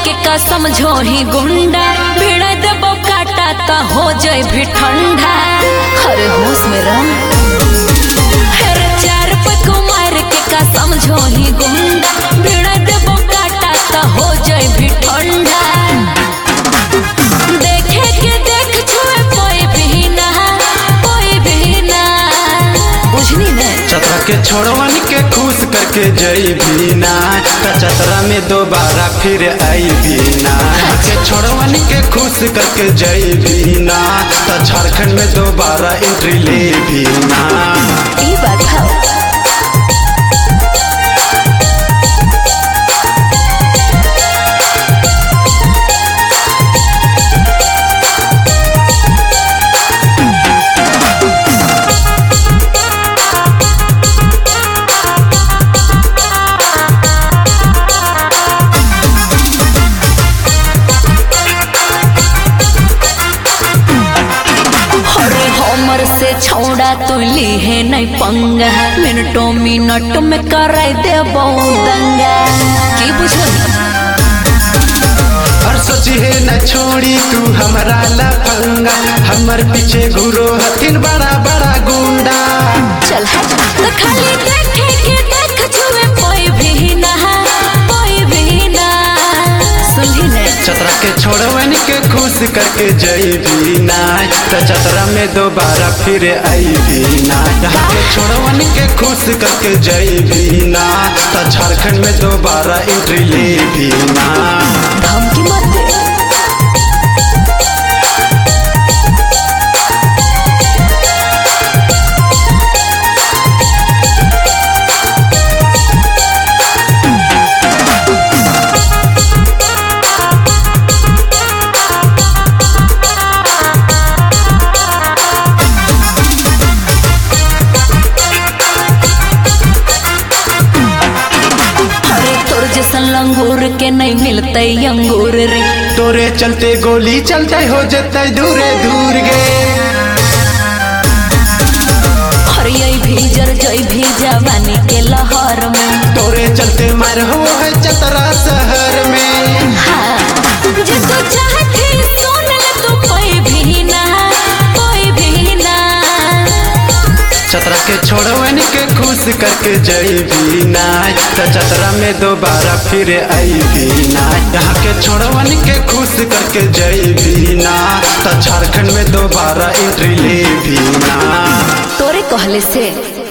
के का समझो ही गुंडा भिड़ देबो काटा त हो जाए भी ठंडा। अरे होश में रह अरे चार पको मार के का समझो ही गुंडा भिड़ देबो काटा त हो जाए भी ठंडा। देखे के देख छुए कोई भी ना बुझनी ने चतरा के छोड़वन के खुश करके जई भी ना चतरा में दोबारा फिर आई भी ना के छोड़वन के खुश करके जई भी ना तो झारखंड में दोबारा एंट्री ले भी ना। ई बात है छौड़ा तो ली है नहीं पंगा मिनटों मिनट में कराई दे दंगा की बुझो और सोची है न छोड़ी तू हमारा लफंगा हमर पीछे घूरो हथिन बड़ा बड़ा गुंडा। चल तो खाली देखे के देख छुए कोई भी ना सुनही ने चतरा के छोड़वन के खुश करके जई भी ना तो चतरा में दोबारा फिर आई भी ना। यहाँ के छोड़वन के खुश करके जई भी ना तो झारखंड में दोबारा एंट्री ले भी ना। धमकी मत दे लंगूर के नहीं मिलते अंगूर रे तोरे चलते गोली चलते हो जते दूरे दूर गे। हरियाई भीजर जई भी जवानी के लहर में तोरे चलते मार हो है चतरा शहर में। हाँ जे तू चाहती सुन ले तू कोई भी ना चतरा के छोड़वन के खुश करके जई भी ना तो चतरा में दोबारा फिर आई भी ना। यहाँ के छोड़वन के खुश करके जई भी ना तो झारखंड में दोबारा एंट्री ले भी ना। तोरे कहले से